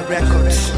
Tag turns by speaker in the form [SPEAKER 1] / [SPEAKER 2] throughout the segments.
[SPEAKER 1] Records.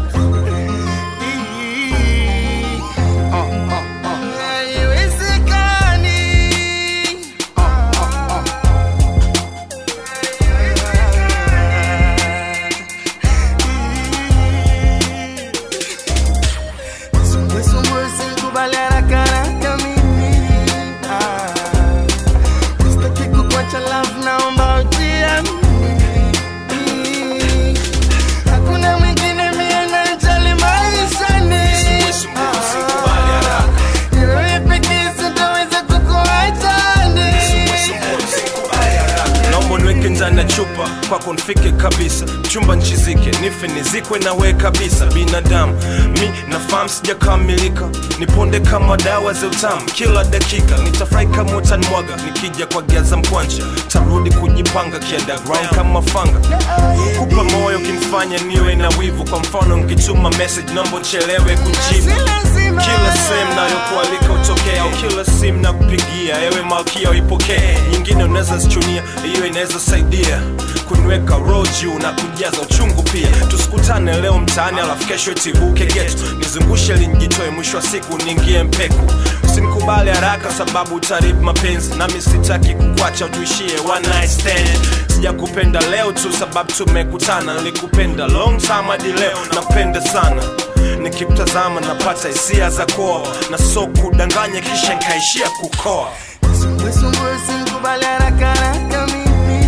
[SPEAKER 2] Na chupa kwako nifike kabisa, chumba nchizike, nife nizikwe na we kabisa. Binadamu mi nafahamu sijakamilika, niponde kama dawa za utamu kila dakika. Nitafurahi kama utanimwaga, nikija kwa giaza mkwanja tarudi kujipanga kiunderground kama fanga. Kupa moyo kinifanya niwe na wivu, kwa mfano nkituma message naomba uchelewe kujibu. Kila sehemu nayokualika utokea, au kila simu na kupigia ewe malkia uipokee. Nyingine unaweza zichunia, hiyo inaweza saidia kuniweka roho juu na kujaza uchungu pia. Tusikutane leo mtaani alafu kesho itibuke getu, nizungushe linjitoe mwisho wa siku niingie mpeku. Usinikubali haraka sababu utaribu mapenzi, nami sitaki kukwacha tuishie one night stand. Sijakupenda leo tu sababu tumekutana, nilikupenda long time hadi leo napenda sana. Nikimtazama napata hisia za koa, na so kudanganya kisha nikaishia kukoa.
[SPEAKER 1] Usinikubali haraka haraka mimi,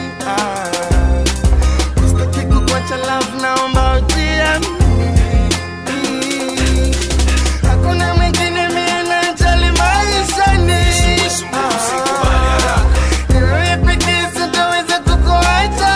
[SPEAKER 1] sitaki kukuacha love, naomba ujiamini. Hakuna mwingine mimi najali maishani.
[SPEAKER 2] Usinikubali haraka,
[SPEAKER 1] wewe pekee sitaweza kukuacha.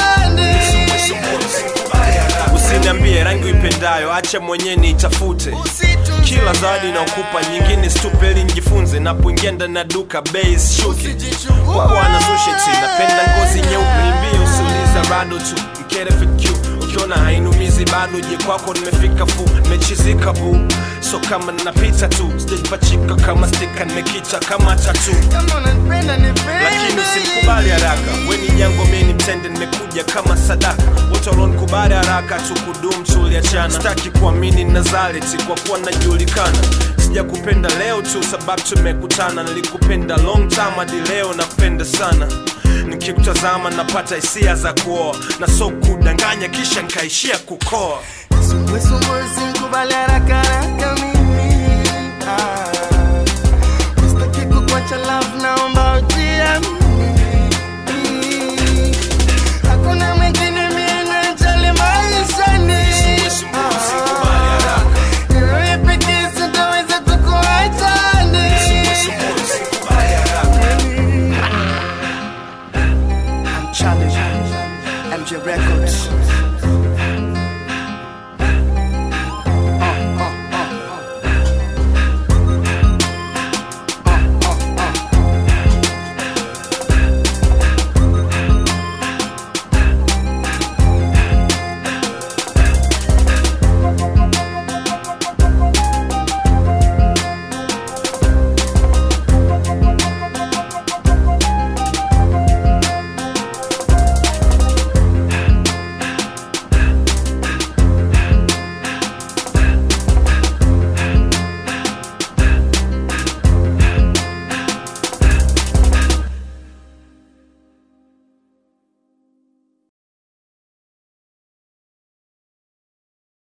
[SPEAKER 2] Usiniambie rangi uipendayo, acha mwenyewe niitafute. Kila zawadi na ukupa nyingine stupeli njifunze, napoingia ndani ya duka base shuki. Wana sushi napenda ngozi nyeupe, niambie usiuliza rado tu mkere fit cute. Ukiona hainumizi bado je kwako nimefika fu, nimechizika bu. So kama napita tu sijapachika kama stika, nimekita kama tattoo.
[SPEAKER 1] Kama unanipenda nipende,
[SPEAKER 2] lakini usinikubali haraka, we ni jango mimi ni mtende, nimekuja kama sadaka. Wote walonikubali haraka tukudum tuliachana, sitaki kuamini Nazareti kwa kuwa najulikana. Sijakupenda leo tu sababu tumekutana, nilikupenda long time hadi leo nakupenda sana. Nikikutazama napata hisia za kuoa, na so kudanganya kisha nikaishia kukoa.
[SPEAKER 1] Usinikubali haraka haraka mimi, sitaki kukuacha love, naomba ujiamini. Hakuna mwingine mimi najali maishani.
[SPEAKER 2] Usinikubali haraka,
[SPEAKER 1] wewe pekee sitaweza kukuacha.
[SPEAKER 2] usinikubali haraka.
[SPEAKER 1] I'm Challenge, MJ Records.